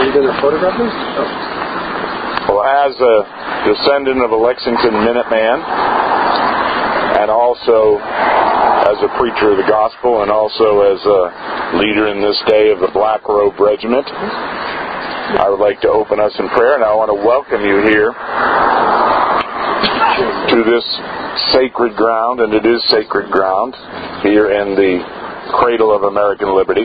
Are you going to photograph me? Oh. Well, as a descendant of a Lexington Minuteman, and also as a preacher of the gospel, and also as a leader in this day of the Black Robe Regiment, I would like to open us in prayer, and I want to welcome you here to this sacred ground, and it is sacred ground, here in the cradle of American liberty.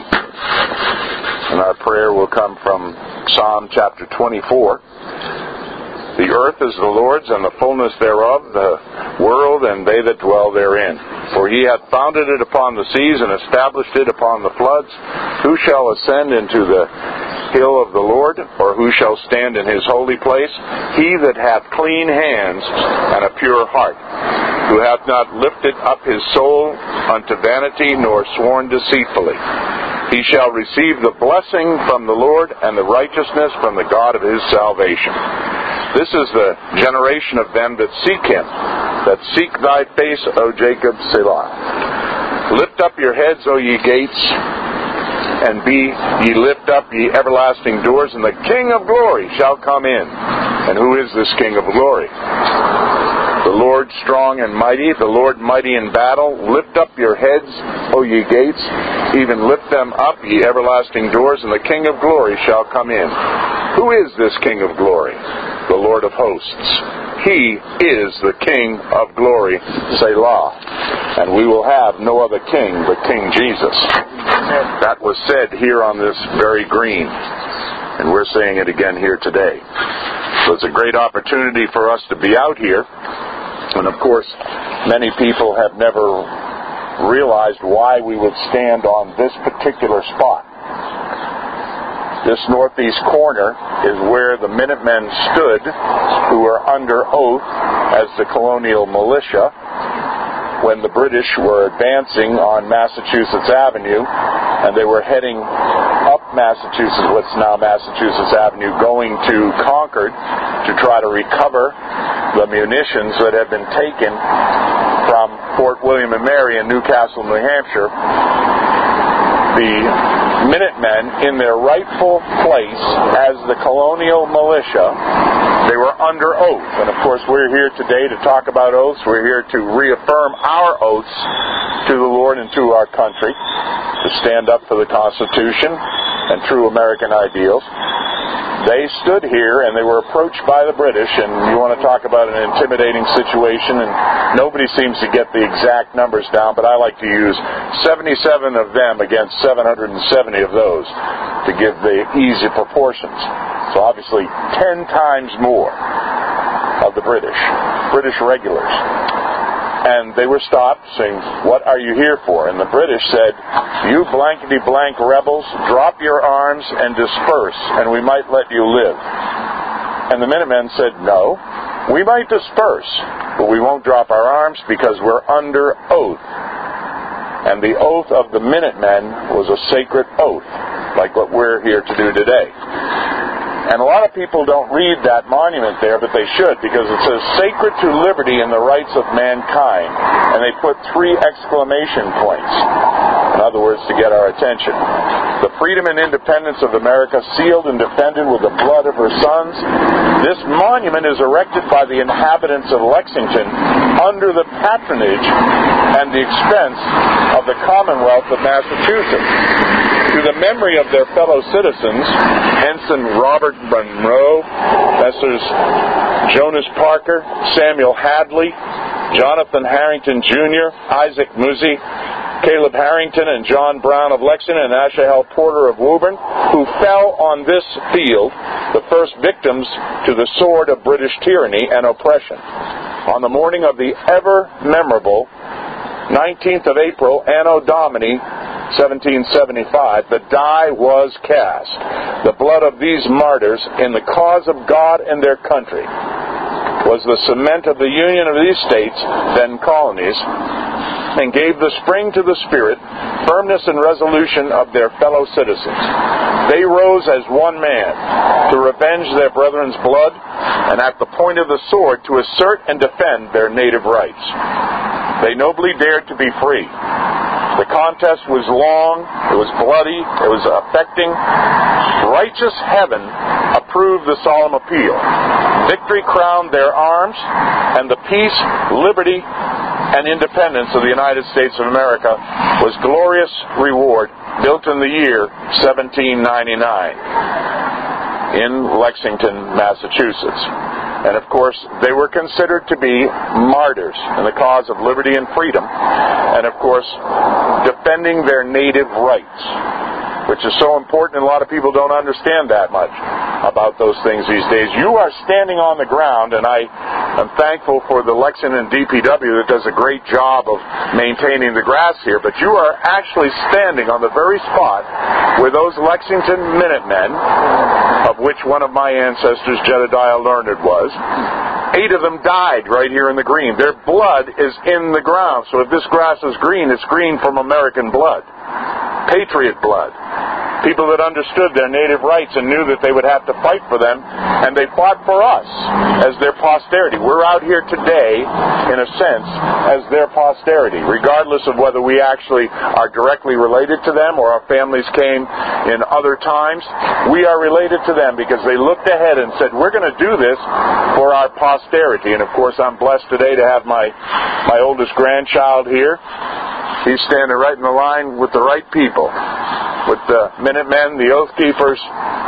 And our prayer will come from Psalm chapter 24. The earth is the Lord's, and the fullness thereof, the world, and they that dwell therein. For he hath founded it upon the seas, and established it upon the floods. Who shall ascend into the hill of the Lord, or who shall stand in his holy place? He that hath clean hands and a pure heart, who hath not lifted up his soul unto vanity, nor sworn deceitfully. He shall receive the blessing from the Lord, and the righteousness from the God of his salvation. This is the generation of them that seek him, that seek thy face, O Jacob, Selah. Lift up your heads, O ye gates, and be ye lift up, ye everlasting doors, and the King of glory shall come in. And who is this King of glory? The Lord strong and mighty, the Lord mighty in battle. Lift up your heads, O ye gates, even lift them up, ye everlasting doors, and the King of glory shall come in. Who is this King of glory? The Lord of hosts. He is the King of glory, Selah. And we will have no other king but King Jesus. That was said here on this very green, and we're saying it again here today. So it's a great opportunity for us to be out here. And of course, many people have never realized why we would stand on this particular spot. This northeast corner is where the Minutemen stood, who were under oath as the colonial militia when the British were advancing on Massachusetts Avenue, and they were heading up Massachusetts, what's now Massachusetts Avenue, going to Concord to try to recover the munitions that had been taken from Fort William and Mary in Newcastle, New Hampshire. The Minutemen, in their rightful place as the colonial militia, they were under oath. And of course, we're here today to talk about oaths. We're here to reaffirm our oaths to the Lord and to our country, to stand up for the Constitution and true American ideals. They stood here and they were approached by the British, and you want to talk about an intimidating situation, and nobody seems to get the exact numbers down, but I like to use 77 of them against 770 of those to give the easy proportions. So obviously 10 times more of the British regulars. And they were stopped, saying, "What are you here for?" And the British said, "You blankety-blank rebels, drop your arms and disperse, and we might let you live." And the Minutemen said, "No, we might disperse, but we won't drop our arms because we're under oath." And the oath of the Minutemen was a sacred oath, like what we're here to do today. And a lot of people don't read that monument there, but they should, because it says, "Sacred to liberty and the rights of mankind." And they put 3 exclamation points. In other words, to get our attention. The freedom and independence of America, sealed and defended with the blood of her sons. This monument is erected by the inhabitants of Lexington under the patronage and the expense of the Commonwealth of Massachusetts. To the memory of their fellow citizens, Ensign Robert Monroe, Messrs. Jonas Parker, Samuel Hadley, Jonathan Harrington Jr., Isaac Muzzey, Caleb Harrington, and John Brown of Lexington, and Asahel Porter of Woburn, who fell on this field, the first victims to the sword of British tyranny and oppression. On the morning of the ever-memorable 19th of April, Anno Domini, 1775, the die was cast. The blood of these martyrs in the cause of God and their country was the cement of the union of these states, then colonies, and gave the spring to the spirit, firmness and resolution of their fellow citizens. They rose as one man to revenge their brethren's blood, and at the point of the sword to assert and defend their native rights. They nobly dared to be free. The contest was long, it was bloody, it was affecting. Righteous heaven approved the solemn appeal. Victory crowned their arms, and the peace, liberty, and independence of the United States of America was glorious reward built in the year 1799 in Lexington, Massachusetts. And of course, they were considered to be martyrs in the cause of liberty and freedom, and of course, defending their native rights, which is so important, and a lot of people don't understand that much about those things these days. You are standing on the ground, and I am thankful for the Lexington DPW that does a great job of maintaining the grass here, but you are actually standing on the very spot where those Lexington Minutemen, of which one of my ancestors, Jedediah Learned, was, 8 of them died right here in the green. Their blood is in the ground, so if this grass is green, it's green from American blood. Patriot blood. People that understood their native rights and knew that they would have to fight for them, and they fought for us as their posterity. We're out here today, in a sense, as their posterity, regardless of whether we actually are directly related to them or our families came in other times. We are related to them because they looked ahead and said, we're going to do this for our posterity. And of course, I'm blessed today to have my oldest grandchild here. He's standing right in the line with the right people, with the Minutemen, the Oath Keepers,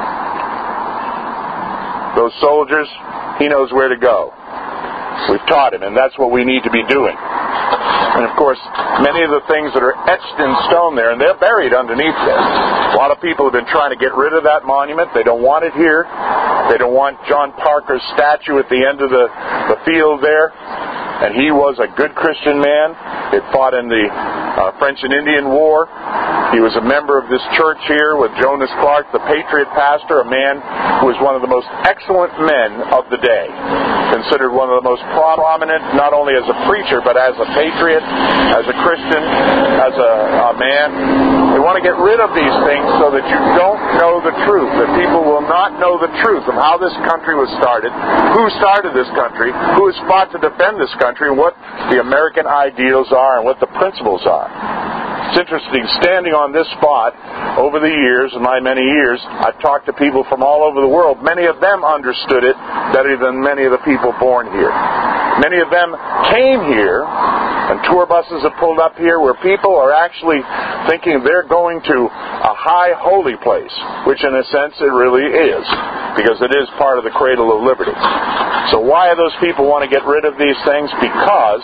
those soldiers. He knows where to go. We've taught him, and that's what we need to be doing. And of course, many of the things that are etched in stone there, and they're buried underneath this. A lot of people have been trying to get rid of that monument. They don't want it here. They don't want John Parker's statue at the end of the field there. And he was a good Christian man. He fought in the French and Indian War. He was a member of this church here with Jonas Clark, the Patriot pastor, a man who was one of the most excellent men of the day. Considered one of the most prominent, not only as a preacher, but as a patriot, as a Christian, as a man. We want to get rid of these things so that you don't know the truth, that people will not know the truth of how this country was started, who started this country, who has fought to defend this country, and what the American ideals are and what the principles are. It's interesting, standing on this spot over the years, in my many years, I've talked to people from all over the world. Many of them understood it better than many of the people born here. Many of them came here, and tour buses have pulled up here where people are actually thinking they're going to a high holy place, which in a sense it really is, because it is part of the cradle of liberty. So why do those people want to get rid of these things? Because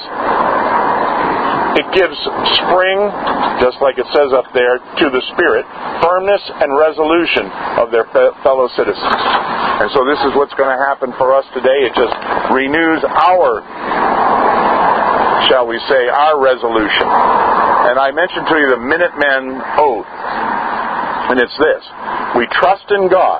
it gives spring, just like it says up there, to the spirit, firmness and resolution of their fellow citizens. And so this is what's going to happen for us today. It just renews our, shall we say, our resolution. And I mentioned to you the Minutemen oath. And it's this: we trust in God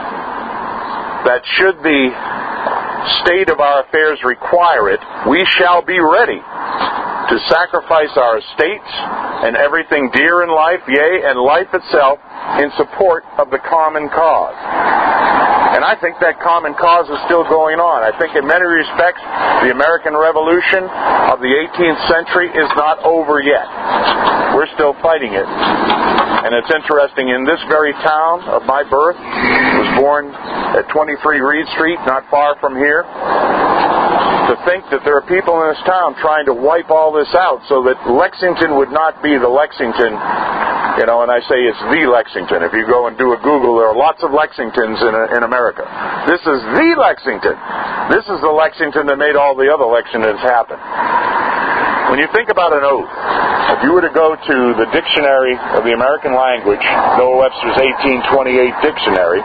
that should the state of our affairs require it, we shall be ready to sacrifice our estates and everything dear in life, yea, and life itself, in support of the common cause. And I think that common cause is still going on. I think in many respects, the American Revolution of the 18th century is not over yet. We're still fighting it. And it's interesting, in this very town of my birth, I was born at 23 Reed Street, not far from here, to think that there are people in this town trying to wipe all this out so that Lexington would not be the Lexington, and I say it's the Lexington. If you go and do a Google, there are lots of Lexingtons in America. This is the Lexington. This is the Lexington that made all the other Lexingtons happen. When you think about an oath, if you were to go to the Dictionary of the American Language, Noah Webster's 1828 dictionary,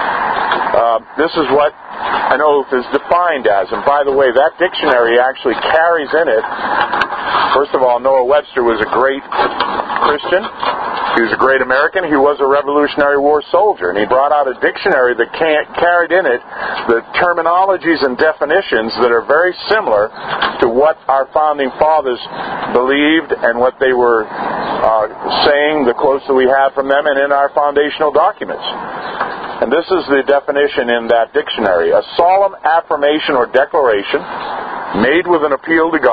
this is what an oath is defined as. And by the way, that dictionary actually carries in it, first of all, Noah Webster was a great Christian. He was a great American. He was a Revolutionary War soldier. And he brought out a dictionary that carried in it the terminologies and definitions that are very similar to what our founding fathers believed and what they were saying, the quotes that we have from them, and in our foundational documents. And this is the definition in that dictionary: a solemn affirmation or declaration made with an appeal to God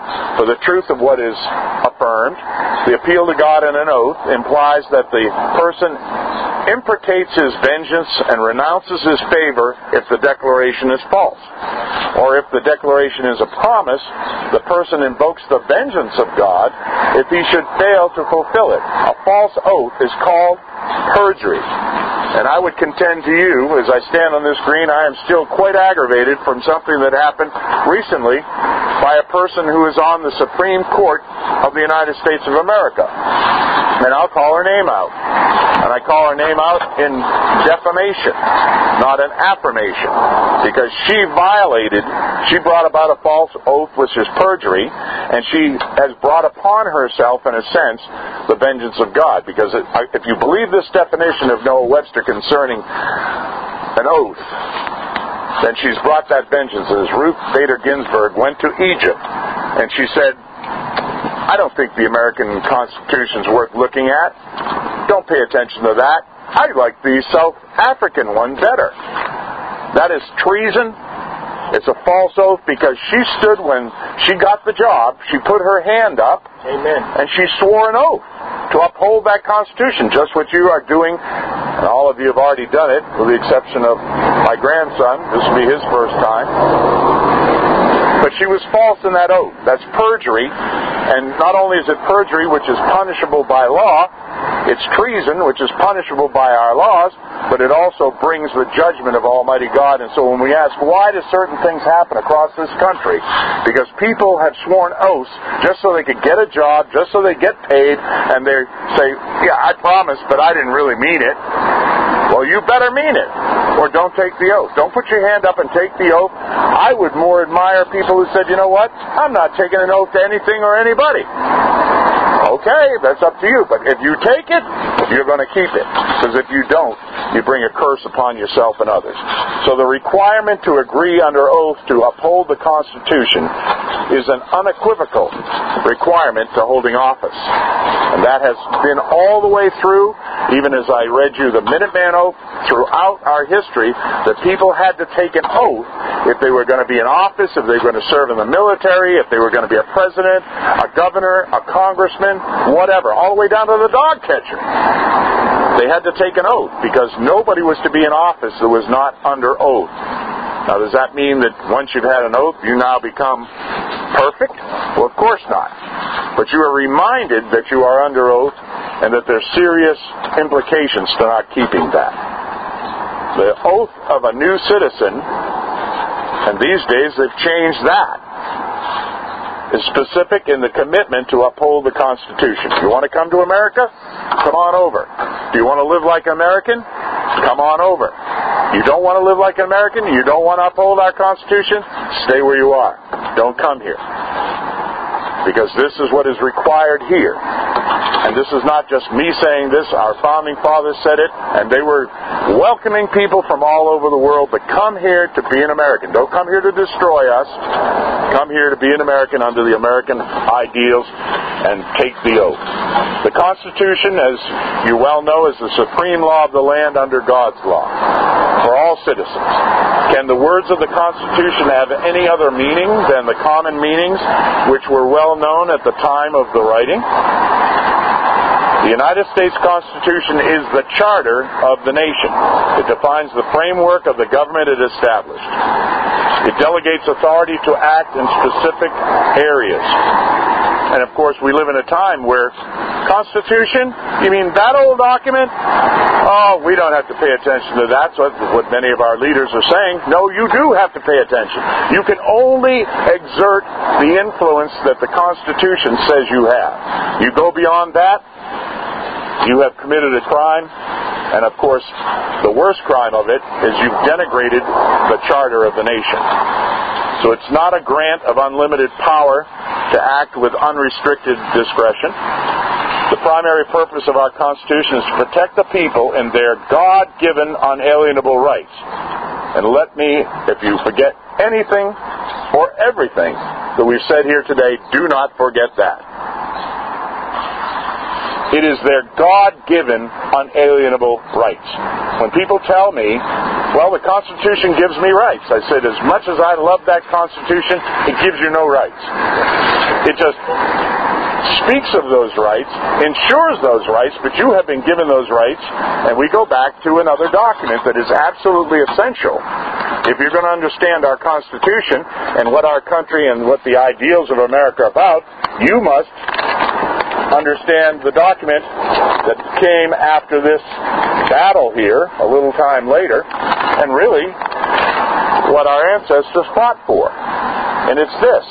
for the truth of what is affirmed. The appeal to God in an oath implies that the person imprecates his vengeance and renounces his favor if the declaration is false. Or if the declaration is a promise, the person invokes the vengeance of God if he should fail to fulfill it. A false oath is called perjury. And I would contend to you, as I stand on this green, I am still quite aggravated from something that happened recently by a person who is on the Supreme Court of the United States of America. And I'll call her name out. And I call her name out in defamation, not an affirmation. Because she brought about a false oath, which is perjury, and she has brought upon herself, in a sense, the vengeance of God. Because if you believe this definition of Noah Webster concerning an oath, then she's brought that vengeance. As Ruth Bader Ginsburg went to Egypt, and she said, I don't think the American Constitution's worth looking at. Don't pay attention to that. I like the South African one better. That is treason. It's a false oath because she stood when she got the job. She put her hand up. Amen. And she swore an oath to uphold that Constitution, just what you are doing. And all of you have already done it, with the exception of my grandson. This will be his first time. But she was false in that oath. That's perjury. And not only is it perjury, which is punishable by law, it's treason, which is punishable by our laws, but it also brings the judgment of Almighty God. And so when we ask, why do certain things happen across this country? Because people have sworn oaths just so they could get a job, just so they get paid, and they say, yeah, I promised, but I didn't really mean it. Well, you better mean it, or don't take the oath. Don't put your hand up and take the oath. I would more admire people who said, you know what, I'm not taking an oath to anything or anybody. Okay, that's up to you. But if you take it, you're going to keep it. Because if you don't, you bring a curse upon yourself and others. So the requirement to agree under oath to uphold the Constitution is an unequivocal requirement to holding office. And that has been all the way through, even as I read you the Minuteman Oath, throughout our history, that people had to take an oath if they were going to be in office, if they were going to serve in the military, if they were going to be a president, a governor, a congressman, whatever, all the way down to the dog catcher. They had to take an oath because nobody was to be in office that was not under oath. Now, does that mean that once you've had an oath, you now become perfect? Well, of course not. But you are reminded that you are under oath and that there's serious implications to not keeping that. The oath of a new citizen, and these days they've changed that, is specific in the commitment to uphold the Constitution. If you want to come to America, come on over. Do you want to live like an American? Come on over. You don't want to live like an American? You don't want to uphold our Constitution? Stay where you are. Don't come here. Because this is what is required here. And this is not just me saying this. Our founding fathers said it, and they were welcoming people from all over the world to come here to be an American. Don't come here to destroy us. Come here to be an American under the American ideals and take the oath. The Constitution, as you well know, is the supreme law of the land under God's law for all citizens. Can the words of the Constitution have any other meaning than the common meanings which were well known at the time of the writing? The United States Constitution is the charter of the nation. It defines the framework of the government it established. It delegates authority to act in specific areas. And of course, we live in a time where Constitution, you mean that old document? Oh, we don't have to pay attention to that. So that's what many of our leaders are saying. No, you do have to pay attention. You can only exert the influence that the Constitution says you have. You go beyond that, you have committed a crime. And of course, the worst crime of it is you've denigrated the charter of the nation. So it's not a grant of unlimited power to act with unrestricted discretion. The primary purpose of our Constitution is to protect the people in their God-given unalienable rights. And let me, if you forget anything or everything that we've said here today, do not forget that. It is their God-given, unalienable rights. When people tell me, well, the Constitution gives me rights, I said, as much as I love that Constitution, it gives you no rights. It just speaks of those rights, ensures those rights, but you have been given those rights, and we go back to another document that is absolutely essential. If you're going to understand our Constitution and what our country and what the ideals of America are about, you must understand the document that came after this battle here, a little time later, and really what our ancestors fought for. And it's this,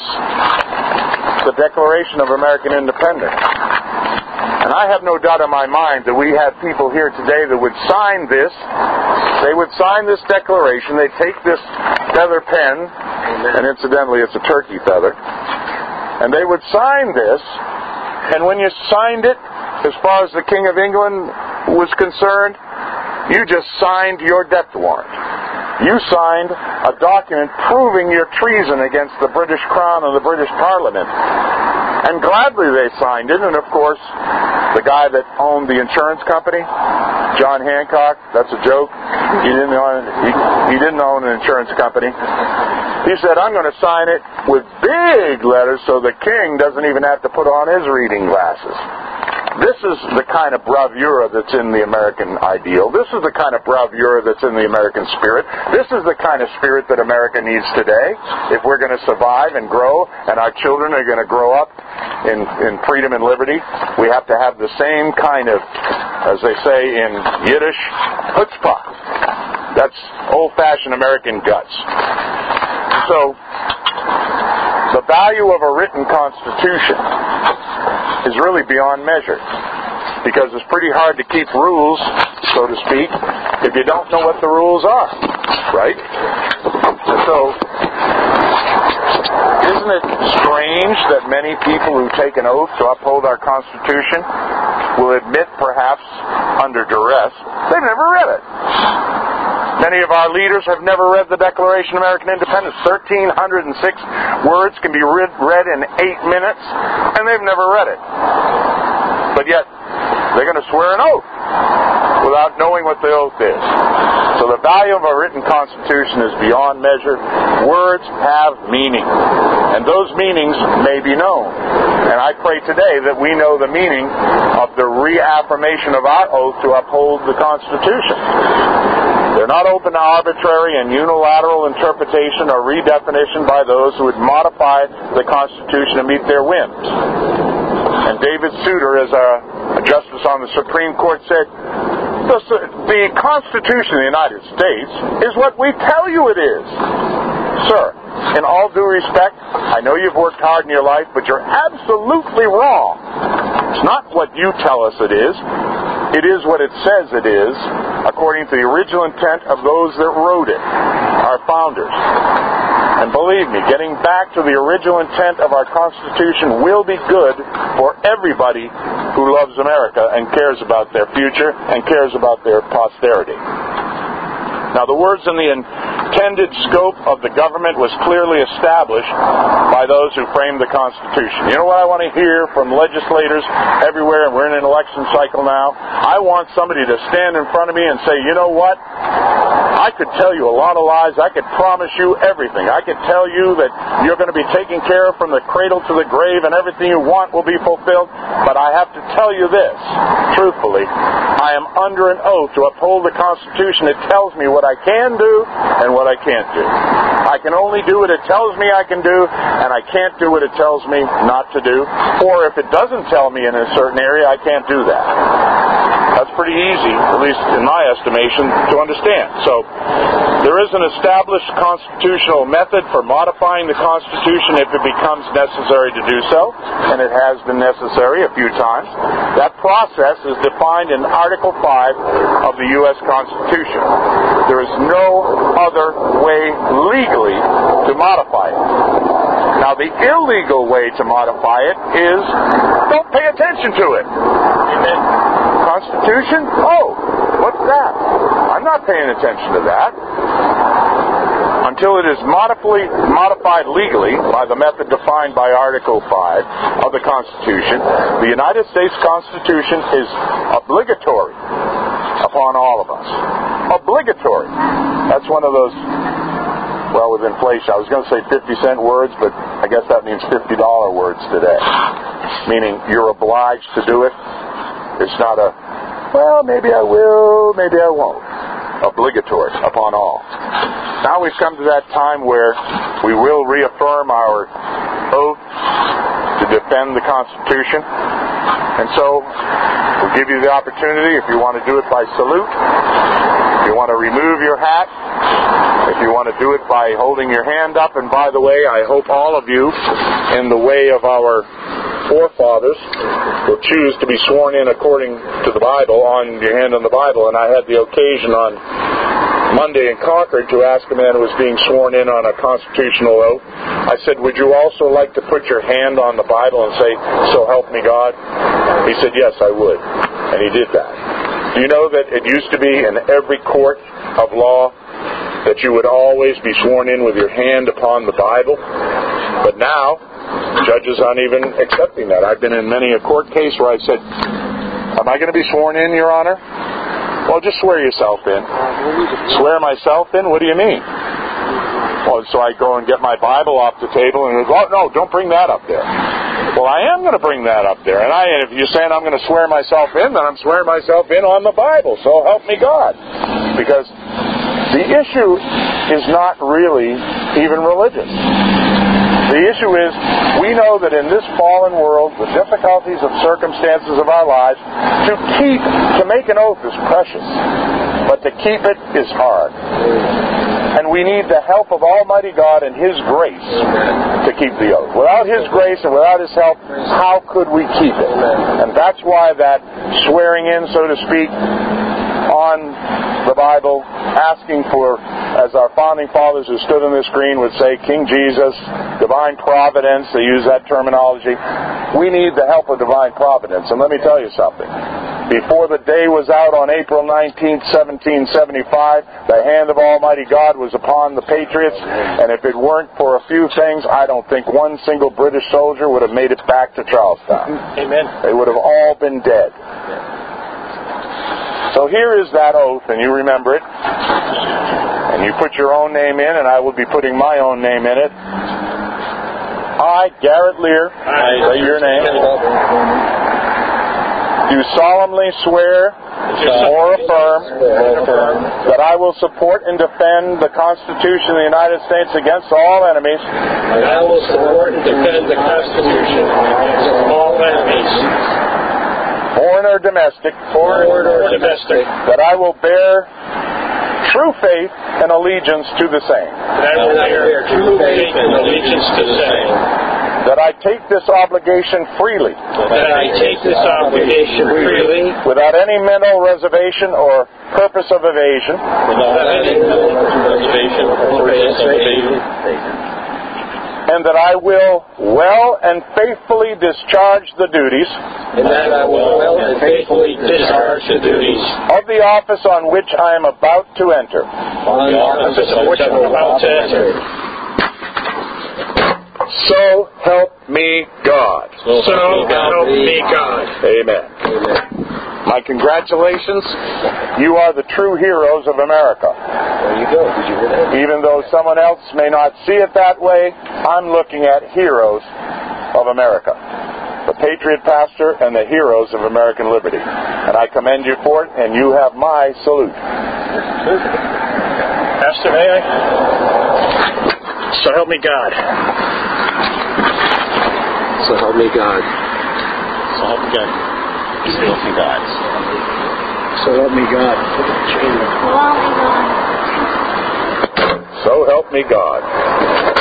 the Declaration of American Independence. And I have no doubt in my mind that we have people here today that would sign this. They would sign this declaration. They'd take this feather pen, and incidentally it's a turkey feather, and they would sign this, and when you signed it, as far as the King of England was concerned, you just signed your death warrant. You signed a document proving your treason against the British Crown and the British Parliament. And gladly they signed it, and of course, the guy that owned the insurance company, John Hancock, that's a joke. He didn't own an insurance company. He said, I'm going to sign it with big letters so the king doesn't even have to put on his reading glasses. This is the kind of bravura that's in the American ideal. This is the kind of bravura that's in the American spirit. This is the kind of spirit that America needs today. If we're going to survive and grow, and our children are going to grow up in freedom and liberty, we have to have the same kind of, as they say in Yiddish, chutzpah. That's old-fashioned American guts. So, the value of a written constitution is really beyond measure, because it's pretty hard to keep rules, so to speak, if you don't know what the rules are, right? And so, isn't it strange that many people who take an oath to uphold our Constitution will admit, perhaps under duress, they've never read it? Many of our leaders have never read the Declaration of American Independence. 1,306 words can be read in 8 minutes, and they've never read it. But yet, they're going to swear an oath without knowing what the oath is. So the value of a written Constitution is beyond measure. Words have meaning, and those meanings may be known. And I pray today that we know the meaning of the reaffirmation of our oath to uphold the Constitution. They're not open to arbitrary and unilateral interpretation or redefinition by those who would modify the Constitution to meet their whims. And David Souter, as a justice on the Supreme Court, said, the Constitution of the United States is what we tell you it is. Sir, in all due respect, I know you've worked hard in your life, but you're absolutely wrong. It's not what you tell us it is. It is what it says it is, according to the original intent of those that wrote it, our founders. And believe me, getting back to the original intent of our Constitution will be good for everybody who loves America and cares about their future and cares about their posterity. Now, the words in the intended scope of the government was clearly established by those who framed the Constitution. You know what I want to hear from legislators everywhere, and we're in an election cycle now? I want somebody to stand in front of me and say, you know what? I could tell you a lot of lies. I could promise you everything. I could tell you that you're going to be taken care of from the cradle to the grave and everything you want will be fulfilled. But I have to tell you this, truthfully, I am under an oath to uphold the Constitution. It tells me what I can do and what I can't do. I can only do what it tells me I can do, and I can't do what it tells me not to do. Or if it doesn't tell me in a certain area, I can't do that. That's pretty easy, at least in my estimation, to understand. So, there is an established constitutional method for modifying the Constitution if it becomes necessary to do so, and it has been necessary a few times. That process is defined in Article 5 of the U.S. Constitution. There is no other way legally to modify it. Now, the illegal way to modify it is don't pay attention to it. Constitution? Oh, what's that? I'm not paying attention to that. until it is modified legally by the method defined by Article 5 of the Constitution, the United States Constitution is obligatory upon all of us. Obligatory. That's one of those, well, with inflation, I was going to say 50-cent words, but I guess that means $50 words today. Meaning you're obliged to do it. It's not a, well, maybe I will, maybe I won't. Obligatory upon all. Now we've come to that time where we will reaffirm our oath to defend the Constitution. And so we'll give you the opportunity, if you want to do it by salute, if you want to remove your hat, if you want to do it by holding your hand up. And by the way, I hope all of you, in the way of our forefathers, will choose to be sworn in according to the Bible, on your hand on the Bible. And I had the occasion on Monday in Concord to ask a man who was being sworn in on a constitutional oath. I said, would you also like to put your hand on the Bible and say, so help me God? He said, yes, I would. And he did that. Do you know that it used to be in every court of law that you would always be sworn in with your hand upon the Bible? But now, judges aren't even accepting that. I've been in many a court case where I said, am I going to be sworn in, Your Honor? Well, just swear yourself in. Swear myself in? What do you mean? Well, so I go and get my Bible off the table and go, oh, no, don't bring that up there. Well, I am going to bring that up there. And if you're saying I'm going to swear myself in, then I'm swearing myself in on the Bible. So help me God. Because the issue is not really even religious. The issue is, we know that in this fallen world, the difficulties of circumstances of our lives, to make an oath is precious, but to keep it is hard. And we need the help of Almighty God and His grace to keep the oath. Without His grace and without His help, how could we keep it? And that's why that swearing in, so to speak, on the Bible, asking for, as our founding fathers who stood on this screen would say, King Jesus, divine providence, they use that terminology. We need the help of divine providence. And let me tell you something. Before the day was out on April 19th, 1775, the hand of Almighty God was upon the Patriots, and if it weren't for a few things, I don't think one single British soldier would have made it back to Charlestown. Amen. They would have all been dead. So here is that oath, and you remember it. And you put your own name in, and I will be putting my own name in it. I, Garrett Lear, say your name, do solemnly swear or affirm that I will support and defend the Constitution of the United States against all enemies. And I will support and defend the Constitution against all enemies, foreign or domestic, that I will bear true faith and allegiance to the same. That I will bear true faith and allegiance to the same. That I take this obligation freely. Without any mental reservation or purpose of evasion. And that I will well and faithfully discharge the duties. Of the office on which I am about to enter. So help me God. Amen. My congratulations. You are the true heroes of America. There you go. Did you hear that? Even though someone else may not see it that way, I'm looking at heroes of America. The Patriot Pastor and the heroes of American liberty. And I commend you for it, and you have my salute. Pastor, may I? So help me God. So help me God. So help me God. So help me God. So help me God. So help me God.